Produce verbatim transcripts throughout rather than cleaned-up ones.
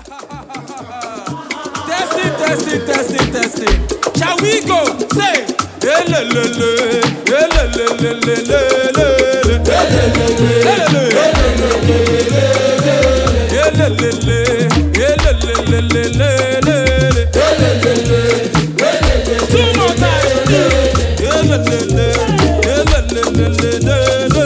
Testing, testing, testing, testing. Shall we go? Say. Elelele, elelelelelele, elelele, elelele. Two more times. Elelele, elelelelelele.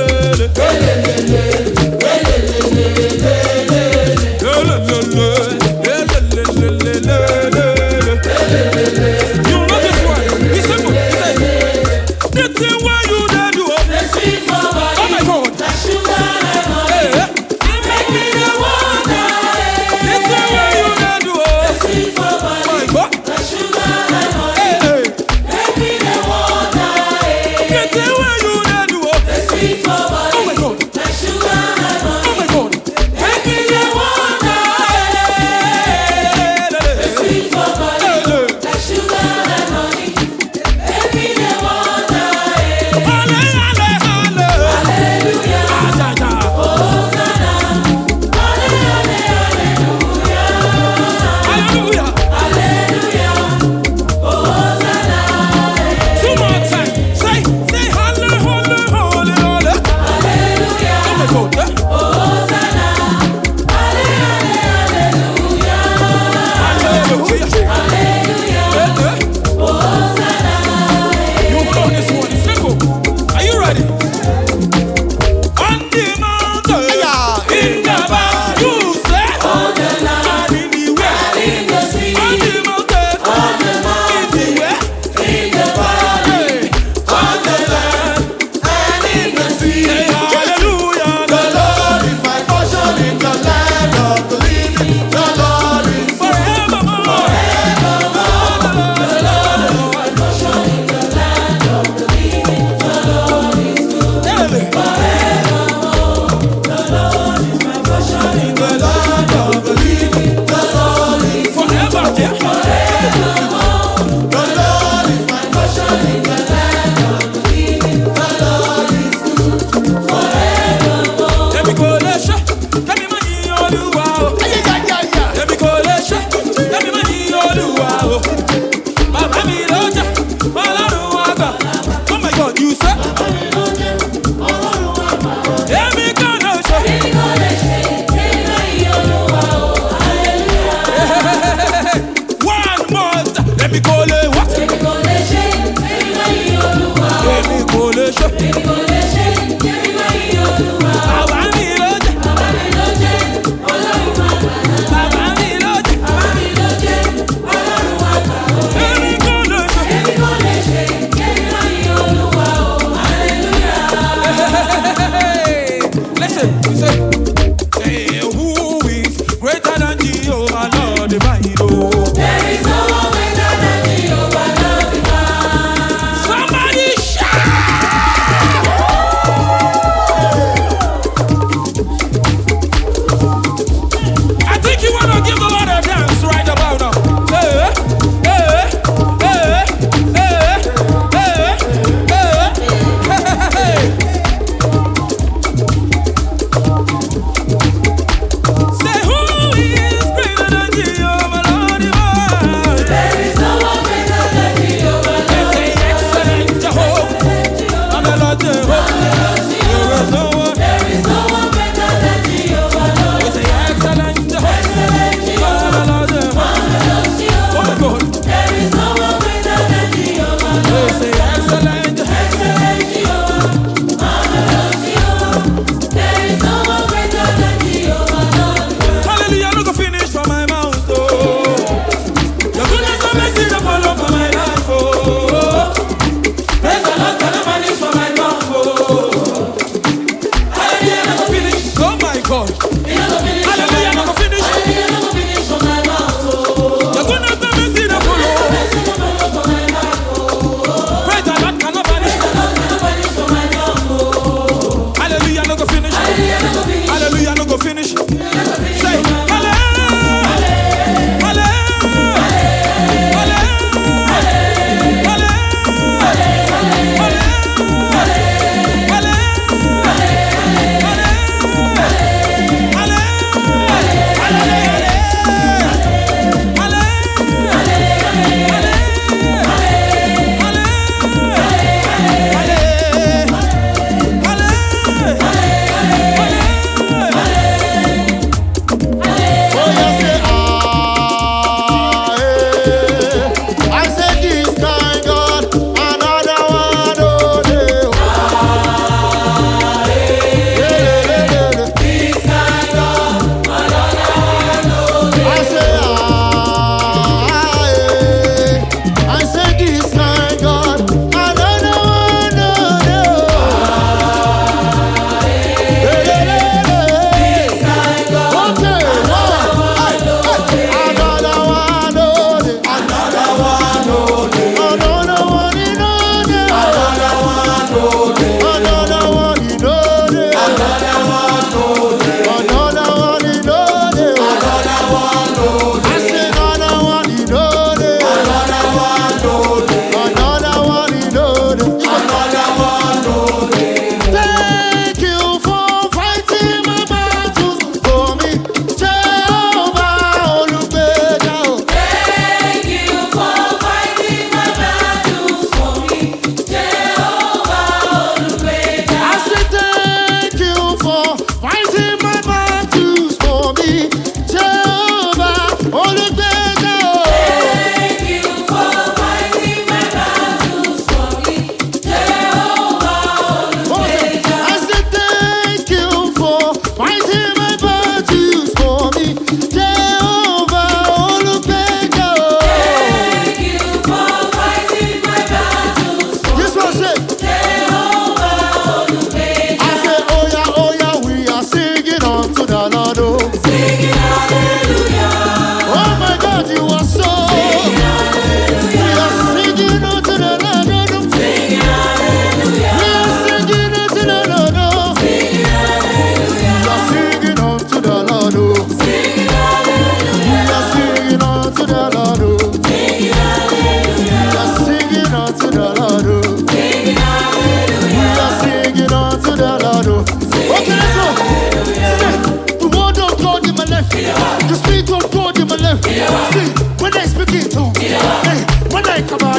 You know this one. It's simple. It's like, the thing where you done do it. Oh my God. Hey, it make me the wonder. The thing where you done do it. Oh my God. Hey, hey. The thing where you done do it. Oh my God. Oh my God. Make me the wonder.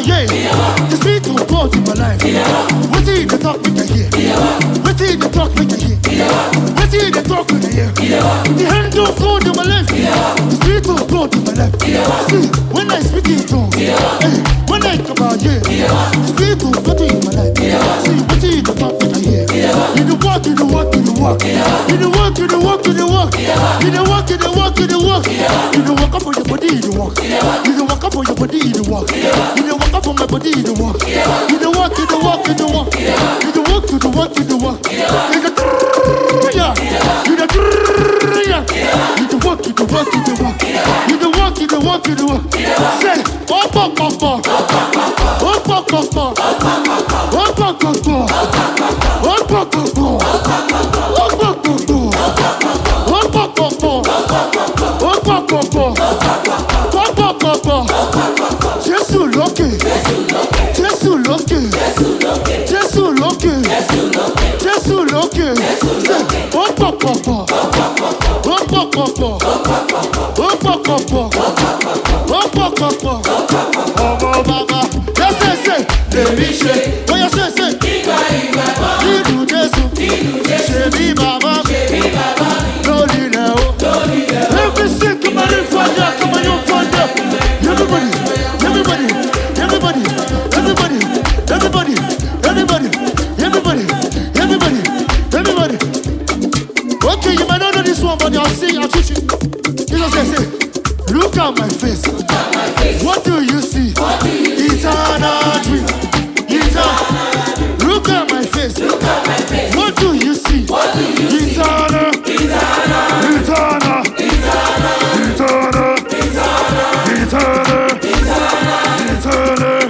yeah. The spirit of God in my life. What did the talk make I hear? What did the talk make I hear? What did the talk make I hear? The hand of God in my life. The spirit of God in my life. See, when I speak in tongues, hey, when I come out, yeah, the spirit of God in my life. See, what did the talk make I hear? You the walk, you the walk, you the walk. You the walk, you the walk, you the walk. You the walk, you the walk, you the walk. You the walk up for your body, you the walk. You the walk up for your body, you the walk. You the walk up for my body, you the walk. You the walk, you the walk, you the walk. You the walk, you the walk, you the walk. You the yeah. You the yeah. You the walk, you the walk, you the walk. You the walk, you the walk, you the walk. Say, oh, pop, pop, pop. Oh, pop, pop, pop. Oh, pop, pop, pop. Oh, pop, pop, pop. Oh, pop, pop, pop. Oh, pop, pop, pop. Oh, pop, pop, pop. Oh, pop, pop, pop. Jésù lókè. Jésù lókè. Jésù lókè. Jésù lókè. Oh, pop, pop, pop. Oh, pop, pop, pop. Oh, pop, pop, pop. Oh, pop, pop, pop. Oh, baba. Yes, yes, yes. Baby, shake. Oh, yes, yes, yes. Nínú Jésù. Ṣebí bàbá. Lórí ilẹ̀ o. Every sick, come on in fire, come on in fire. Everybody, everybody, everybody, everybody, everybody, everybody, everybody, everybody, everybody. Okay, you might not know this one, but I'll see, I'll teach you. Jesus says, say, look at my face. What do you see? Eternal dream. Eternal. Look at my face. What do you see? Eternal. Eternal. Eternal. Eternal. Eternal. Eternal.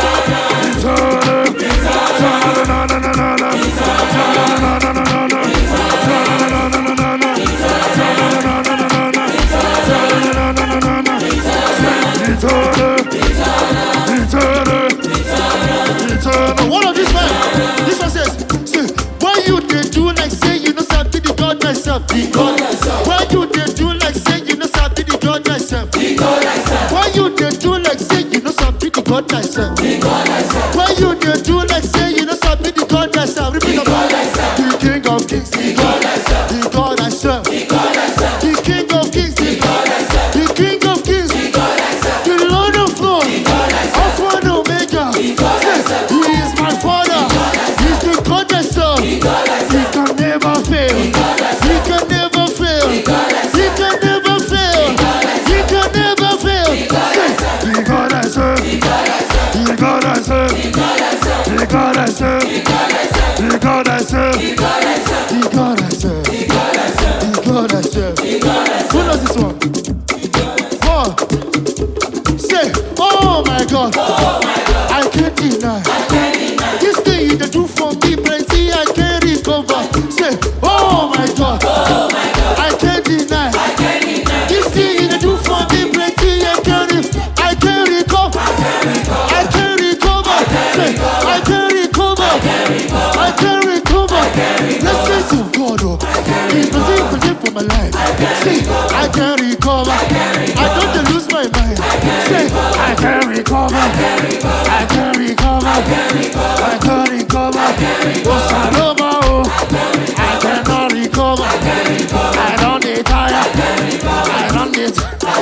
One of these men, this one says, say, why you they do like say you know something the God myself, the God myself. Why you they do like say you know something the God myself, the God myself. Why you they do like say you know something the God myself, the God myself. Why you they do like say you know something the God myself. Repeat the God myself. The King of Kings, the God myself, the God myself, the God myself. The King of Kings, the God myself, the King of Kings, the God myself. The Lord of Lords, the God myself. Alpha and Omega, the God myself. He is my Father. He's the God myself. He can never fail. He can never fail. He can never fail. He can never fail. The God I serve. The God I serve. The God I serve. The God I serve. The God I serve. The God I serve. Who knows this one? One. Say, oh my God. I can't deny. This thing you do for me, plenty I can't recover. Say, oh my God. I can't deny. This thing you do for me, plenty I can't I can't recover. I can't recover. Say, I can't recover. I can't recover. Blessings of God, oh, He doesn't protect for my life. Say, I can't recover. I don't lose my mind. Say, I can't recover. I can't recover. I can't recover. Oh, Saloma, oh, I cannot recover. I don't need tire. I don't need.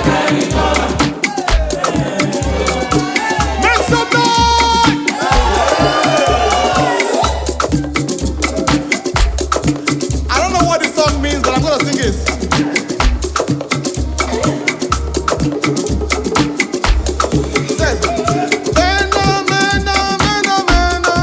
Make some noise! I don't know what this song means, but I'm gonna sing it. Says, "Mena, mena, mena, mena,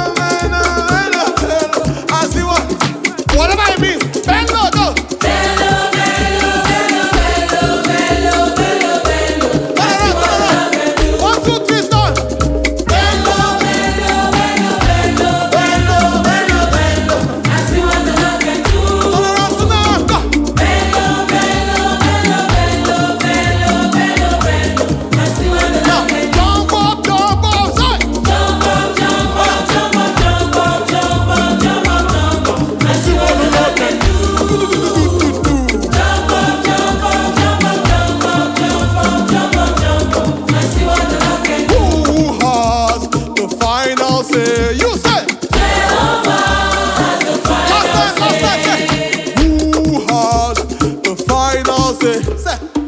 say, say.